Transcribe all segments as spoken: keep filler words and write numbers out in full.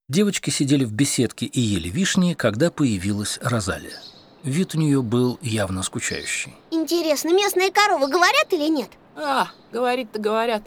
Девочки сидели в беседке и ели вишни, когда появилась Розалия. Вид у нее был явно скучающий. Интересно, местные коровы говорят или нет? А, говорить-то говорят.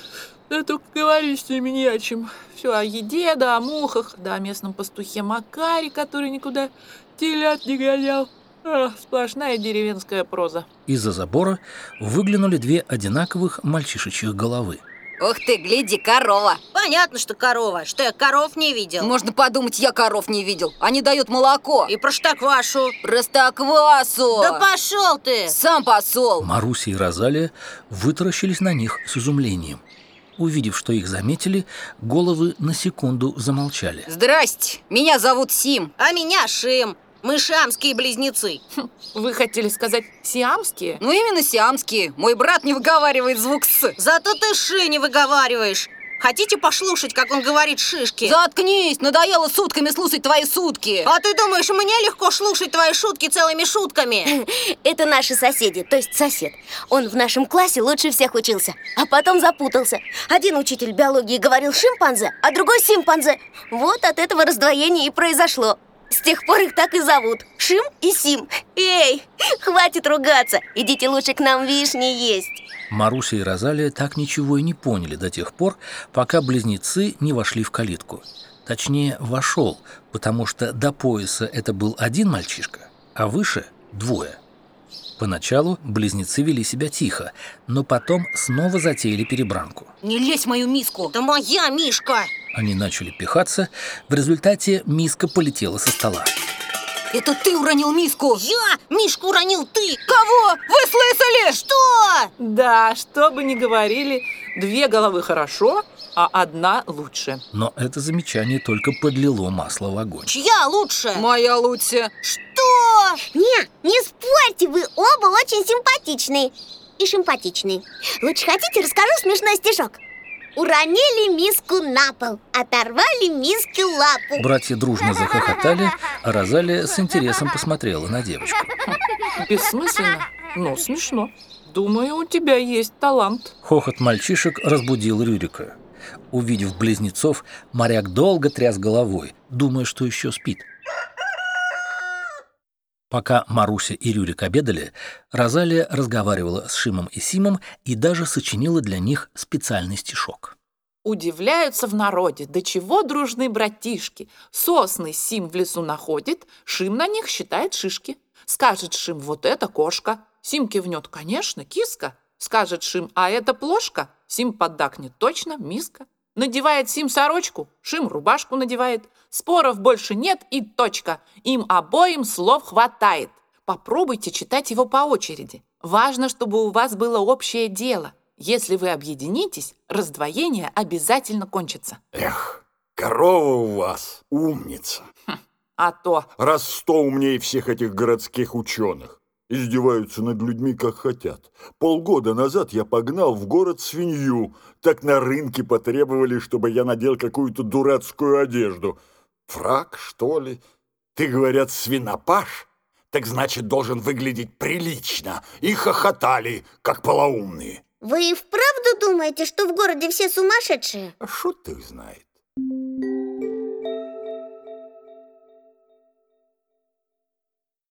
Да только говорить с ними не о чем. Все о еде, да о мухах, да о местном пастухе Макаре, который никуда телят не гонял. А, сплошная деревенская проза. Из-за забора выглянули две одинаковых мальчишечьих головы. Ух ты, гляди, корова. Понятно, что корова. Что я коров не видел? Можно подумать, я коров не видел. Они дают молоко. И простоквашу. Простоквасу. Да пошел ты! Сам посол. Маруся и Розалия вытаращились на них с изумлением. Увидев, что их заметили, головы на секунду замолчали. Здрасте, меня зовут Сим. А меня Шим. Мы шамские близнецы. Вы хотели сказать сиамские? Ну именно сиамские. Мой брат не выговаривает звук «с». Зато ты Ши не выговариваешь. Хотите послушать, как он говорит шишки? Заткнись, надоело сутками слушать твои сутки. А ты думаешь, мне легко слушать твои шутки целыми шутками? Это наши соседи, то есть сосед. Он в нашем классе лучше всех учился, а потом запутался. Один учитель биологии говорил шимпанзе, а другой симпанзе. Вот от этого раздвоение и произошло. С тех пор их так и зовут. Шим и Сим. Эй, хватит ругаться. Идите лучше к нам вишни есть. Маруся и Розалия так ничего и не поняли до тех пор, пока близнецы не вошли в калитку. Точнее, вошел, потому что до пояса это был один мальчишка, а выше – двое. Поначалу близнецы вели себя тихо, но потом снова затеяли перебранку. Не лезь в мою миску. Это моя мишка. Они начали пихаться, в результате миска полетела со стола. Это ты уронил миску. Я мишку уронил, ты. Кого? Вы слышали? Что? Да, что бы ни говорили, две головы хорошо, а одна лучше. Но это замечание только подлило масло в огонь. Чья лучше? Моя лучше. Что? Не, не спорьте, вы оба очень симпатичные. И симпатичные. Лучше хотите, расскажу смешной стишок. Уронили миску на пол, оторвали миске лапу. Братья дружно захохотали, а Розалия с интересом посмотрела на девочку. Бессмысленно, но смешно. Думаю, у тебя есть талант. Хохот мальчишек разбудил Рюрика. Увидев близнецов, моряк долго тряс головой, думая, что еще спит. Пока Маруся и Рюрик обедали, Розалия разговаривала с Шимом и Симом и даже сочинила для них специальный стишок. Удивляются в народе, до чего дружны братишки. Сосны Сим в лесу находит, Шим на них считает шишки. Скажет Шим, вот это кошка. Сим кивнет, конечно, киска. Скажет Шим, а это плошка. Сим поддакнет, точно, миска. Надевает Сим сорочку, Шим рубашку надевает. Споров больше нет и точка. Им обоим слов хватает. Попробуйте читать его по очереди. Важно, чтобы у вас было общее дело. Если вы объединитесь, раздвоение обязательно кончится. Эх, корова у вас умница. Хм, а то. Раз сто умнее всех этих городских ученых. Издеваются над людьми, как хотят. Полгода назад я погнал в город свинью. Так на рынке потребовали, чтобы я надел какую-то дурацкую одежду. Фрак, что ли? Ты, говорят, свинопаш? Так значит, должен выглядеть прилично. И хохотали, как полоумные. Вы и вправду думаете, что в городе все сумасшедшие? А шут их знает.